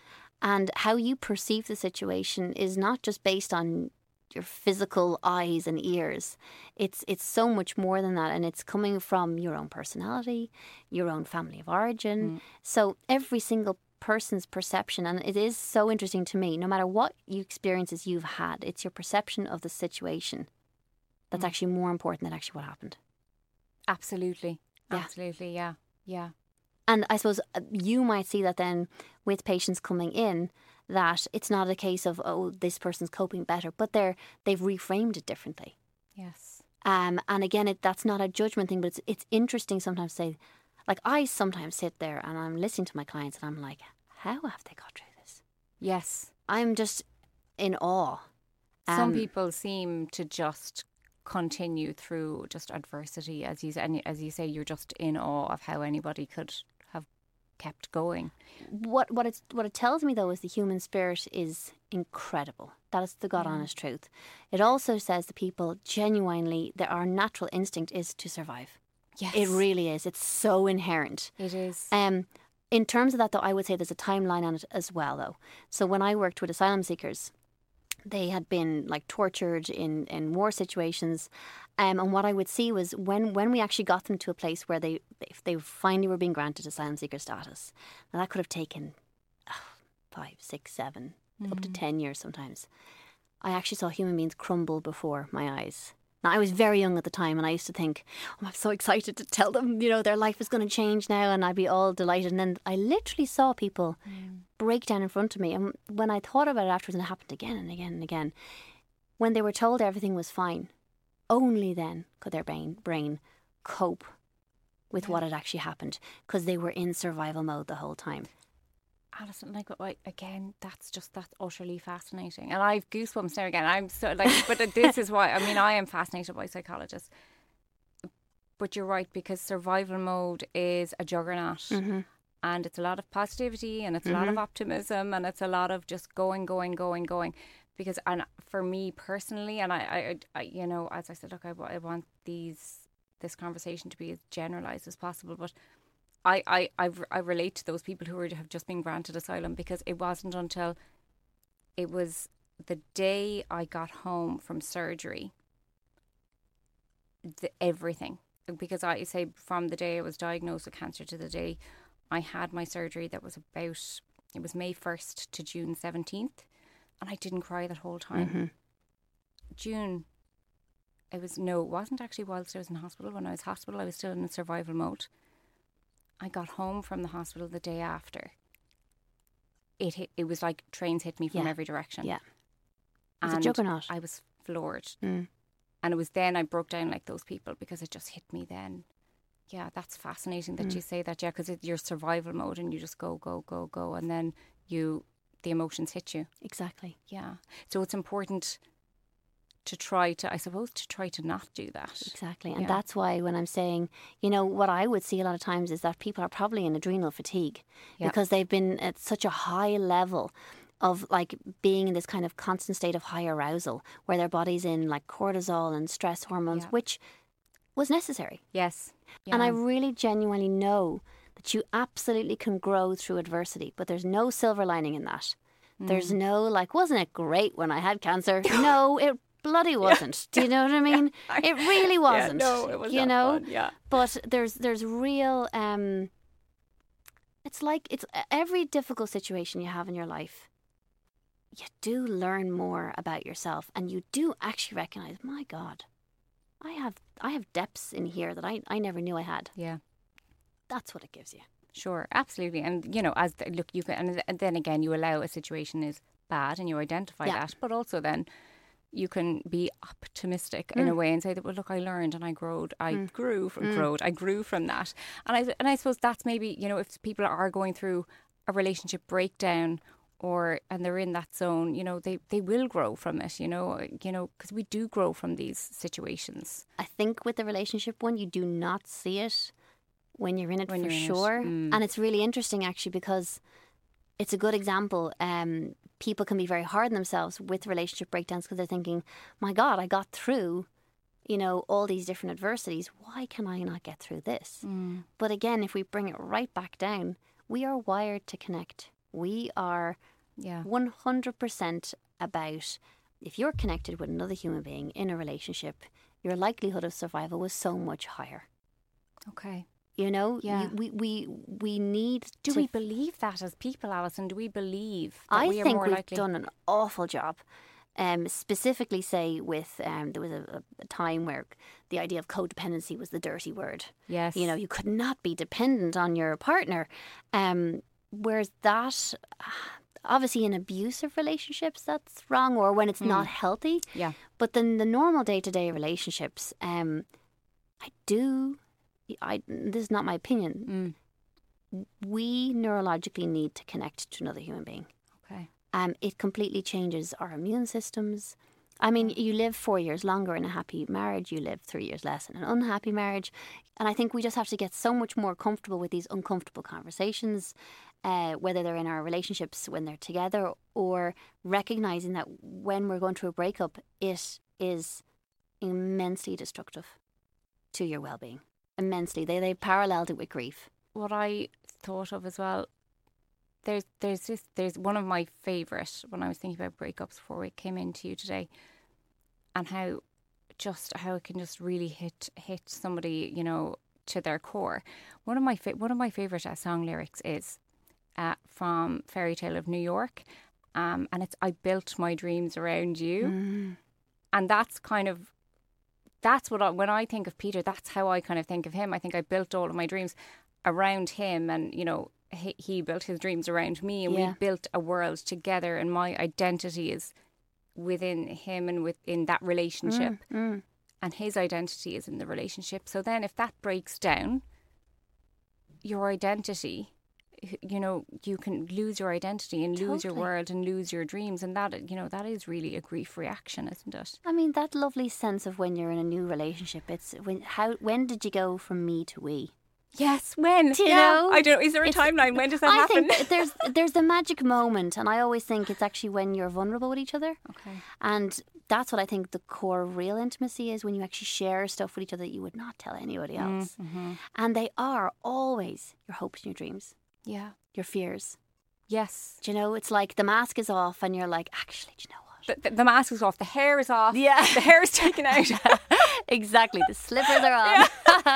And how you perceive the situation is not just based on your physical eyes and ears. It's it's so much more than that, and it's coming from your own personality, your own family of origin. Mm. So every single person's perception, and it is so interesting to me, no matter what you experiences you've had, it's your perception of the situation that's Mm. actually more important than actually what happened. Absolutely. Yeah. Absolutely. Yeah. Yeah. And I suppose uh, you might see that then with patients coming in, that it's not a case of, oh, this person's coping better, but they're they've reframed it differently. Yes. Um, and again, it, that's not a judgment thing, but it's it's interesting sometimes to say, like, I sometimes sit there and I'm listening to my clients and I'm like, how have they got through this? Yes. I'm just in awe. Some Um, people seem to just continue through just adversity, as you and as you say, you're just in awe of how anybody could have kept going. What what it's what it tells me though is the human spirit is incredible. That is the God honest truth. It also says that people genuinely, that our natural instinct is to survive. Yes, It really is. It's so inherent. it is. Um, in terms of that though, I would say there's a timeline on it as well though. So when I worked with asylum seekers, they had been like tortured in, in war situations. Um, and what I would see was when, when we actually got them to a place where they, they, they finally were being granted asylum seeker status. Now that could have taken oh, five, six, seven, up to ten years sometimes. I actually saw human beings crumble before my eyes. Now, I was very young at the time and I used to think, oh, I'm so excited to tell them, you know, their life is going to change now, and I'd be all delighted. And then I literally saw people break down in front of me. And when I thought about it afterwards, and it happened again and again and again, when they were told everything was fine, only then could their brain, brain cope with Yeah. what had actually happened, because they were in survival mode the whole time. Alison, like, like again, that's just that's utterly fascinating, and I've goosebumps now again. I'm so like, but this is why I mean I am fascinated by psychologists. But you're right, because survival mode is a juggernaut, Mm-hmm. and it's a lot of positivity, and it's a lot of optimism, and it's a lot of just going, going, going, going. because and for me personally, and I, I, I you know, as I said, look, I, I want these this conversation to be as generalised as possible, but I, I, I, I relate to those people who are, have just been granted asylum, because it wasn't until it was the day I got home from surgery, the, everything, because I say from the day I was diagnosed with cancer to the day I had my surgery, that was about, it was May first to June seventeenth, and I didn't cry that whole time. Mm-hmm. June, it was, no, it wasn't actually whilst I was in hospital. When I was hospital, I was still in survival mode. I got home from the hospital the day after. It hit, it was like trains hit me from Yeah. every direction. Yeah. It's And a juggernaut. I was floored. Mm. And it was then I broke down like those people, because it just hit me then. Yeah, that's fascinating that Mm. you say that, yeah, because you're survival mode and you just go, go, go, go. And then you, the emotions hit you. Exactly. Yeah. So it's important to try to, I suppose, to try to not do that. Exactly. And Yeah. that's why when I'm saying, you know, what I would see a lot of times is that people are probably in adrenal fatigue Yeah. because they've been at such a high level of like being in this kind of constant state of high arousal where their body's in like cortisol and stress hormones, Yeah. which was necessary. Yes. And I Yeah. really genuinely know that you absolutely can grow through adversity, but there's no silver lining in that. There's Mm. no like, wasn't it great when I had cancer? No, it bloody wasn't. Do you know what I mean? It really wasn't. Yeah, no, it was you not know? fun. Yeah. But there's there's real um it's like it's every difficult situation you have in your life, you do learn more about yourself, and you do actually recognize, my God, I have I have depths in here that I, I never knew I had. Yeah. That's what it gives you. Sure, absolutely. And, you know, as the, look, you can, and, and then again, you allow a situation is bad and you identify Yeah. that, but also then you can be optimistic in a Mm. way and say that, well, look, I learned and I growed, I Mm. grew from Mm. growed, I grew from that. And I, and I suppose that's maybe, you know, if people are going through a relationship breakdown or, and they're in that zone, you know, they, they will grow from it, you know, you know, because we do grow from these situations. I think with the relationship one, you do not see it when you're in it When for you're in it. sure. Mm. And it's really interesting actually because it's a good example. Um, people can be very hard on themselves with relationship breakdowns because they're thinking, my God, I got through, you know, all these different adversities. Why can I not get through this? Mm. But again, if we bring it right back down, we are wired to connect. We are Yeah. one hundred percent about if you're connected with another human being in a relationship, your likelihood of survival was so much higher. Okay. You know, Yeah. you, we, we we need Do to. we believe that as people, Alison? Do we believe that I we are think more we've likely? done an awful job. Um, specifically, say with um, there was a, a time where the idea of codependency was the dirty word. Yes. You know, you could not be dependent on your partner. Um, whereas that, obviously, in abusive relationships, that's wrong, or when it's not healthy. Yeah. But then the normal day to day relationships, um, I do. I this is not my opinion. Mm. We neurologically need to connect to another human being. Okay. Um, it completely changes our immune systems. I mean, you live four years longer in a happy marriage. You live three years less in an unhappy marriage. And I think we just have to get so much more comfortable with these uncomfortable conversations, uh, whether they're in our relationships when they're together or recognizing that when we're going through a breakup, it is immensely destructive to your well-being. Immensely. They, they paralleled it with grief. What I thought of as well, there's there's this there's one of my favourite when I was thinking about breakups before we came into you today, and how just how it can just really hit hit somebody, you know, to their core. One of my fa- one of my favourite uh, song lyrics is uh, from Fairy Tale of New York, um, and it's I built my dreams around you, Mm. and that's kind of that's what I, when I think of Peter, that's how I kind of think of him. I think I built all of my dreams around him, and you know he, he built his dreams around me, and Yeah. we built a world together, and my identity is within him and within that relationship, Mm, mm. and his identity is in the relationship. So then if that breaks down, your identity, you know, you can lose your identity and lose your Totally. world and lose your dreams, and that, you know, that is really a grief reaction, isn't it? I mean, that lovely sense of when you're in a new relationship. It's when how when did you go from me to we? Yes, when? Do you yeah. know? I don't know. Is there a It's- timeline? When does that I happen? think there's there's the magic moment, and I always think it's actually when you're vulnerable with each other. Okay. And that's what I think the core of real intimacy is, when you actually share stuff with each other that you would not tell anybody else. Mm-hmm. And they are always your hopes and your dreams, Yeah. your fears. Yes. Do you know, it's like the mask is off and you're like, actually, do you know what? The, the, the mask is off. The hair is off. Yeah. The hair is taken out. Exactly. The slippers are on.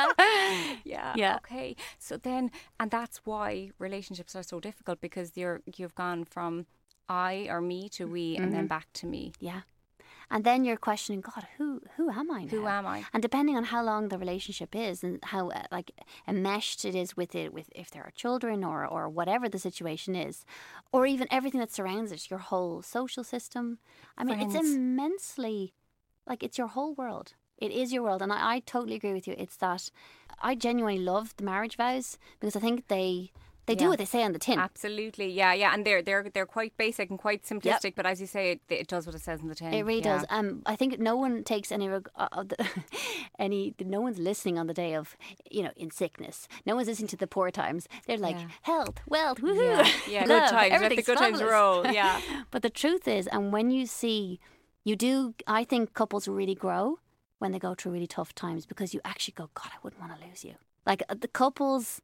Yeah. Yeah. Okay. So then, and that's why relationships are so difficult, because you're you've gone from I or me to we, and then back to me. Yeah. And then you're questioning, God, who who am I now? Who am I? And depending on how long the relationship is and how uh, like enmeshed it is with it, with if there are children or or whatever the situation is, or even everything that surrounds it, your whole social system. I mean, it's Friends. immensely, like, it's your whole world. It is your world, and I, I totally agree with you. It's that I genuinely love the marriage vows, because I think they they do Yeah. what they say on the tin. Absolutely. Yeah. Yeah. And they're they're they're quite basic and quite simplistic, but as you say, it, it does what it says in the tin. It really Yeah. does. Um, I think no one takes any reg- uh, of the, any. No one's listening on the day of, you know, in sickness. No one's listening to the poor times. They're like Yeah. health, wealth, woohoo, Yeah. Yeah. Good love, times. Let the everything's good times fabulous. roll. Yeah. But the truth is, and when you see, you do. I think couples really grow when they go through really tough times, because you actually go, God, I wouldn't want to lose you. Like uh, the couples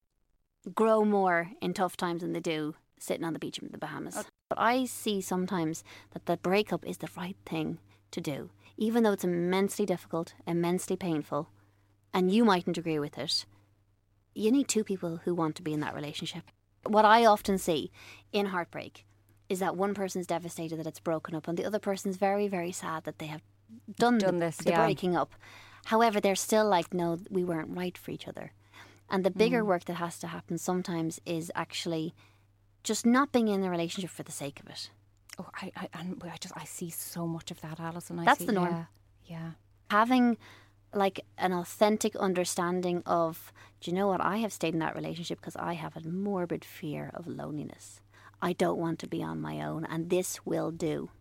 grow more in tough times than they do sitting on the beach in the Bahamas. But I see sometimes that the breakup is the right thing to do, even though it's immensely difficult, immensely painful, and you mightn't agree with it. You need two people who want to be in that relationship. What I often see in heartbreak is that one person's devastated that it's broken up, and the other person's very, very sad that they have done, Done the, this, the yeah. breaking up. However, they're still like, no, we weren't right for each other. And the bigger work that has to happen sometimes is actually just not being in the relationship for the sake of it. Oh, I, I, and I just I see so much of that, Alison. I That's see, the norm. Yeah. Yeah. Having like an authentic understanding of, do you know what, I have stayed in that relationship because I have a morbid fear of loneliness. I don't want to be on my own, and this will do.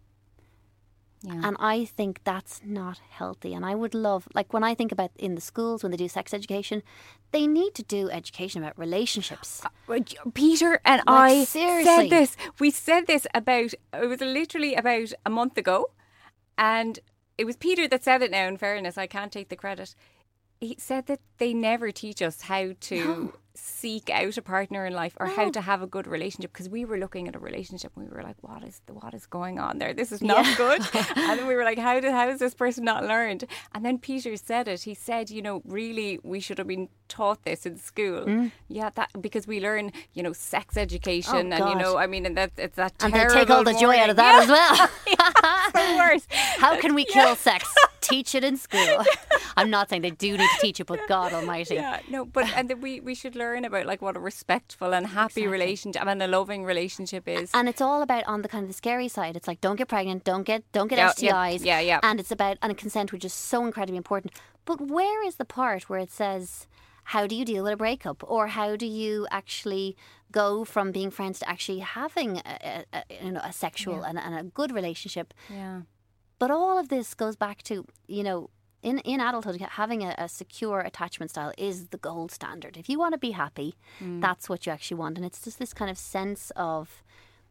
Yeah. And I think that's not healthy. And I would love, like when I think about in the schools, when they do sex education, they need to do education about relationships. Peter and Like, I seriously. said this. We said this about, it was literally about a month ago. And it was Peter that said it now, in fairness. I can't take the credit. He said that they never teach us how to seek out a partner in life or how No. to have a good relationship, because we were looking at a relationship and we were like, what is the, what is going on there? This is not Yeah. good. And then we were like, how did how has this person not learned? And then Peter said it. He said, you know, really we should have been taught this in school. Mm. Yeah, that because we learn, you know, sex education Oh, and you God. know, I mean, and that it's that And they terrible take all the joy out of warning. that as well. Yeah, the worst. How can we kill sex? Teach it in school. I'm not saying they do need to teach it, but God almighty. Yeah, no, but and that we we should learn about like what a respectful and happy Exactly. relationship and a loving relationship is. And it's all about on the kind of the scary side. It's like, don't get pregnant, don't get don't get Yeah, S T Is. yeah, yeah, yeah. And it's about and consent, which is so incredibly important. But where is the part where it says, how do you deal with a breakup, or how do you actually go from being friends to actually having a, a, a you know a sexual and, and a good relationship? Yeah. But all of this goes back to, you know, in, in adulthood, having a, a secure attachment style is the gold standard. If you want to be happy, that's what you actually want. And it's just this kind of sense of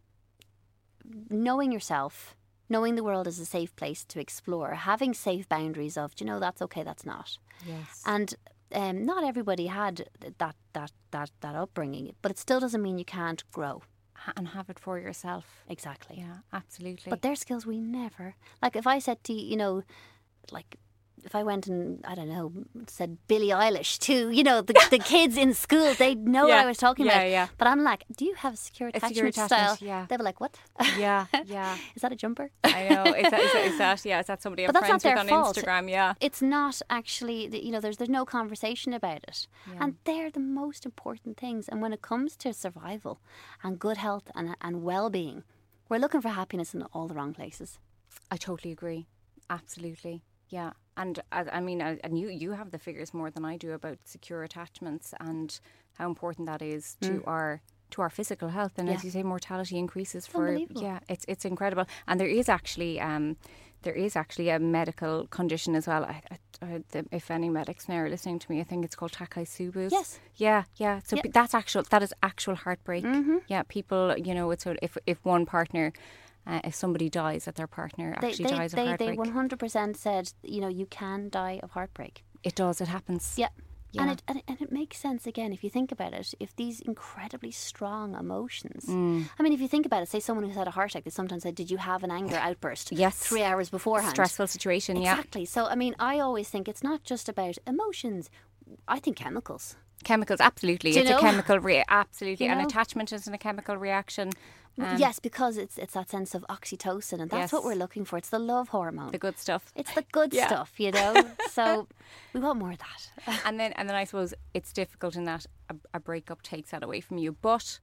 knowing yourself, knowing the world is a safe place to explore, having safe boundaries of, do you know, that's okay, that's not. Yes. And um, not everybody had that, that, that, that upbringing, but it still doesn't mean you can't grow. Ha- and have it for yourself. Exactly. Yeah, absolutely. But they're skills we never, like if I said to you, you know, like if I went and, I don't know, said Billie Eilish to, you know, the, the kids in school, they'd know Yeah, what I was talking yeah, about. yeah. But I'm like, do you have a secure A attachment, secure attachment, style? yeah. They'd be like, what? yeah, yeah. Is that a jumper? I know. Is that, is that, is that yeah? Is that somebody I'm But that's friends not with their on fault. Instagram? Yeah. It's not actually, you know, there's there's no conversation about it. Yeah. And they're the most important things. And when it comes to survival and good health and, and well-being, we're looking for happiness in all the wrong places. I totally agree. Absolutely. Yeah. And I, I mean, I, and you, you have the figures more than I do about secure attachments and how important that is to our to our physical health. And Yeah. as you say, mortality increases for unbelievable. yeah, it's it's incredible. And there is actually um, there is actually a medical condition as well. I, I, I, the, if any medics now are listening to me, I think it's called Takotsubo. Yes. Yeah, yeah. So Yeah. p- that's actual. That is actual heartbreak. Mm-hmm. Yeah, people. You know, it's sort of, if if one partner, uh, if somebody dies, that their partner They, actually they, dies they, of they heartbreak. one hundred percent said, you know, you can die of heartbreak. It does. It happens. Yeah. Yeah. And, it, and, it, and it makes sense, again, if you think about it, if these incredibly strong emotions. Mm. I mean, if you think about it, say someone who's had a heart attack, they sometimes say, did you have an anger outburst? Yes. Three hours beforehand. Stressful situation. Yeah. Exactly. So, I mean, I always think it's not just about emotions. I think chemicals. Chemicals, absolutely. Do you It's know? a chemical, re- absolutely. You An know? attachment isn't a chemical reaction. Um, yes, because it's it's that sense of oxytocin, and that's Yes. what we're looking for. It's the love hormone. The good stuff. It's the good Yeah. stuff, you know. So we want more of that. And then, and then I suppose it's difficult in that a, a breakup takes that away from you. But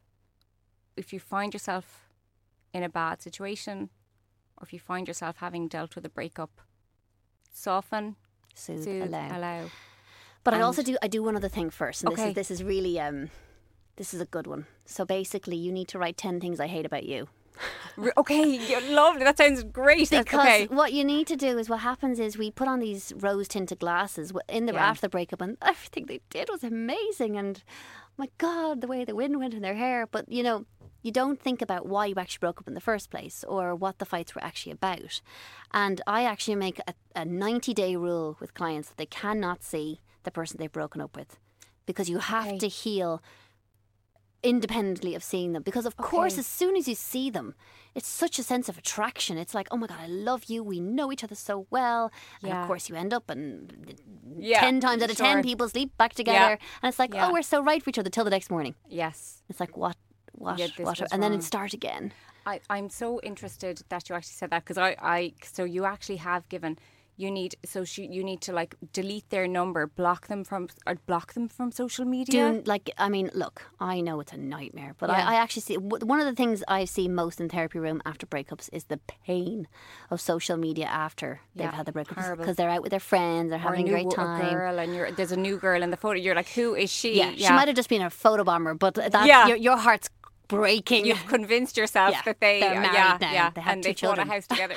if you find yourself in a bad situation, or if you find yourself having dealt with a breakup, soften, Soothe, soothe, allow. allow. But I And- also do I do one other thing first, and Okay. this is this is really um this is a good one. So basically, you need to write ten things I hate about you. Re- Okay, you're lovely. That sounds great. That's Because okay. what you need to do is what happens is we put on these rose tinted glasses w- in the Yeah. after the breakup, and everything they did was amazing. And oh my God, the way the wind went in their hair. But you know, you don't think about why you actually broke up in the first place or what the fights were actually about. And I actually make a, a ninety day rule with clients that they cannot see the person they've broken up with, because you have Okay. to heal independently of seeing them. Because of course, Okay. as soon as you see them, it's such a sense of attraction. It's like, oh my God, I love you. We know each other so well. And Yeah. of course you end up and Yeah, ten times out of ten sure. people sleep back together. And it's like, Yeah. oh, we're so right for each other till the next morning. Yes. It's like, what, what, Yeah, this what? was And then wrong. it start again. I, I'm so interested that you actually said that, because I, I, so you actually have given, you need, so she, you need to like delete their number, block them from, or block them from social media. Do like, I mean, look, I know it's a nightmare, but Yeah. I, I actually see w- one of the things I see most in therapy room after breakups is the pain of social media after they've Yeah, had the breakups, horrible. because they're out with their friends, they're Or having a a new great wo- time. girl, and you're, there's a new girl in the photo. You're like, who is she? Yeah, she might have just been a photobomber, but that's, Yeah. your, your heart's breaking. You've convinced yourself Yeah, that they, they're married yeah, now. yeah, They have and two they bought a children. house together.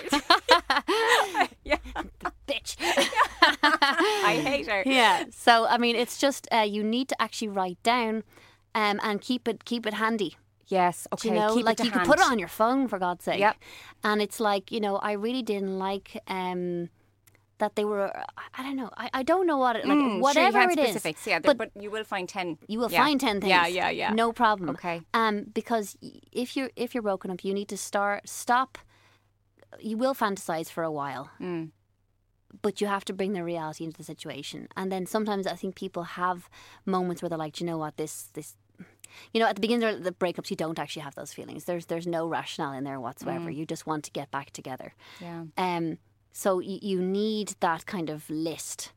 yeah, Bitch. I hate her. Yeah. So I mean, it's just uh, you need to actually write down, um, and keep it keep it handy. Yes, Do okay. you know, keep like it to you can hand. put it on your phone, for God's sake. Yep. And it's like, you know, I really didn't like um, that they were. I don't know. I, I don't know what it like. Mm, sure, you whatever can't it is. specifics, yeah, but but you will find ten. you will yeah. find ten things. Yeah, yeah, yeah. No problem. Okay. Um, because y- if you're if you're broken up, you need to start stop. You will fantasize for a while. Mm. But you have to bring the reality into the situation. And then sometimes I think people have moments where they're like, "Do you know what, this, this, you know, at the beginning of the breakups, you don't actually have those feelings. There's there's no rationale in there whatsoever. Mm. You just want to get back together. Yeah. Um, so y- you need that kind of list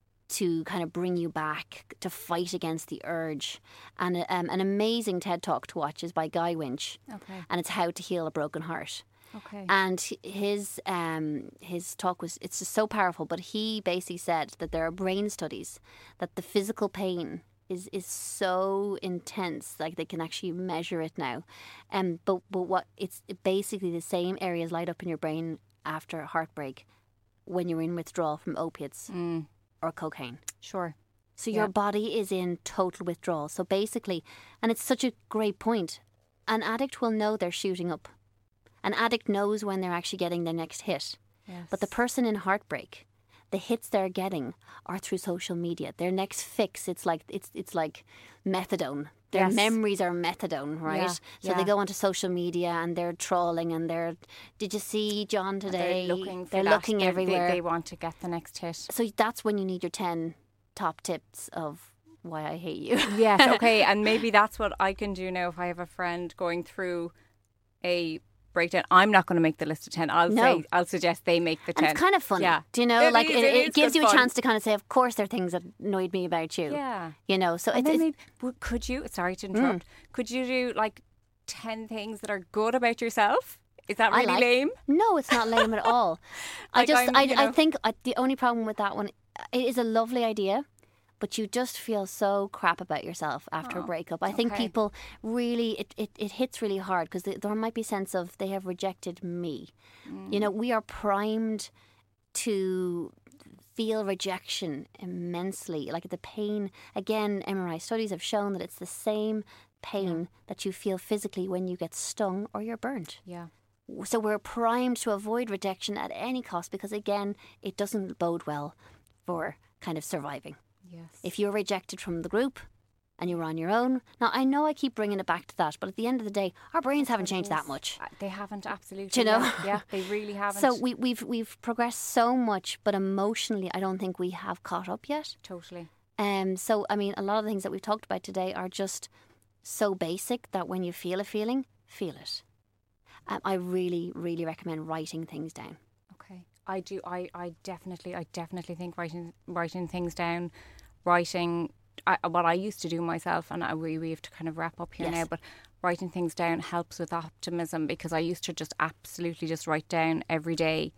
to kind of bring you back, to fight against the urge. And um, an amazing TED Talk to watch is by Guy Winch, Okay. and it's How to Heal a Broken Heart. Okay. And his um, his talk was, it's just so powerful, but he basically said that there are brain studies that the physical pain is is so intense, like they can actually measure it now. Um, but but what it's basically the same areas light up in your brain after heartbreak when you're in withdrawal from opiates Mm. or cocaine. Sure. So Yeah. your body is in total withdrawal. So basically, and it's such a great point, an addict will know they're shooting up. An addict knows when they're actually getting their next hit. Yes. But the person in heartbreak, the hits they're getting are through social media. Their next fix, it's like it's it's like methadone. Their Yes. memories are methadone, right? Yeah, So yeah. they go onto social media and they're trawling and they're, did you see John today? They're looking. For They're that. looking They're- everywhere. They, they want to get the next hit. So that's when you need your ten top tips of why I hate you. Yes. Okay. And maybe that's what I can do now if I have a friend going through a breakdown. I'm not going to make the list of ten. I'll No. say I'll suggest they make the ten. And it's kind of funny. Yeah. Do you know? It like is, it, it it is gives good you a fun. chance to kind of say, of course there are things that annoyed me about you. Yeah. You know, so And it's, then it's maybe, w- could you? Sorry to interrupt. Could you do like ten things that are good about yourself? Is that I really like- lame? no, it's not lame at all. I Like, just, I'm, I, you I know- think I, the only problem with that one, it is a lovely idea, but you just feel so crap about yourself after Oh, a breakup. I think okay. people really, it, it, it hits really hard because there might be a sense of they have rejected me. Mm. You know, we are primed to feel rejection immensely. Like the pain, again, M R I studies have shown that it's the same pain Yeah. that you feel physically when you get stung or you're burnt. Yeah. So we're primed to avoid rejection at any cost because, again, it doesn't bode well for kind of surviving. Yes. If you're rejected from the group and you're on your own. Now, I know I keep bringing it back to that, but at the end of the day, our brains haven't changed that much. Uh, They haven't, absolutely. Do you know? Yeah, yeah, they really haven't. So we, we've we've progressed so much, but emotionally, I don't think we have caught up yet. Totally. Um. So, I mean, a lot of the things that we've talked about today are just so basic that when you feel a feeling, feel it. Um, I really, really recommend writing things down. Okay. I do. I, I definitely, I definitely think writing writing things down, writing I, what I used to do myself, and I, we, we have to kind of wrap up here Yes. now, but writing things down helps with optimism, because I used to just absolutely just write down every day,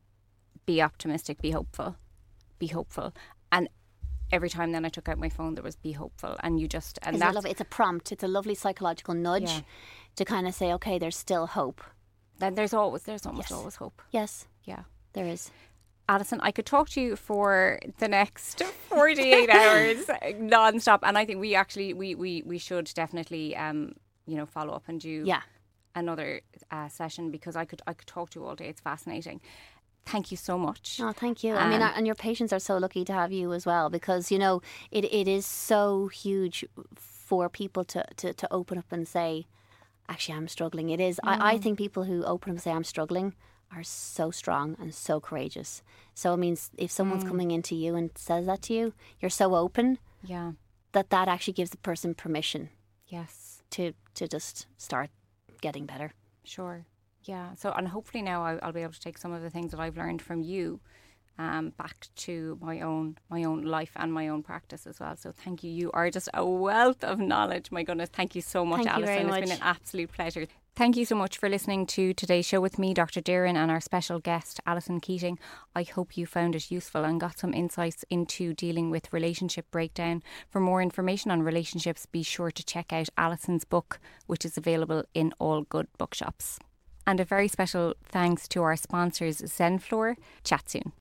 be optimistic, be hopeful, be hopeful. And every time then I took out my phone, there was be hopeful. And you just, and Isn't it that's, lovely? It's a prompt. It's a lovely psychological nudge Yeah. to kind of say, okay, there's still hope. then there's always, there's almost Yes. always hope. Yes, Yeah. there is. Alison, I could talk to you for the next forty-eight hours non-stop, and I think we actually we we, we should definitely um you know follow up and do Yeah. another uh, session, because I could I could talk to you all day. It's fascinating. Thank you so much. Oh, thank you. I mean, Um, and your patients are so lucky to have you as well, because, you know, it, it is so huge for people to, to, to open up and say, actually, I'm struggling. It is. I, I think people who open up and say, I'm struggling, are so strong and so courageous. So, I mean, if someone's coming into you and says that to you, you're so open Yeah. that that actually gives the person permission Yes. to, to just start getting better. Sure. Yeah. So, and hopefully now I, I'll be able to take some of the things that I've learned from you um, back to my own my own life and my own practice as well. So thank you. You are just a wealth of knowledge. My goodness. Thank you so much, Thank you Alison. very It's been much. an absolute pleasure. Thank you so much for listening to today's show with me, Doctor Doireann, and our special guest, Alison Keating. I hope you found it useful and got some insights into dealing with relationship breakdown. For more information on relationships, be sure to check out Alison's book, which is available in all good bookshops. And a very special thanks to our sponsors, Zenfloor. Chat soon.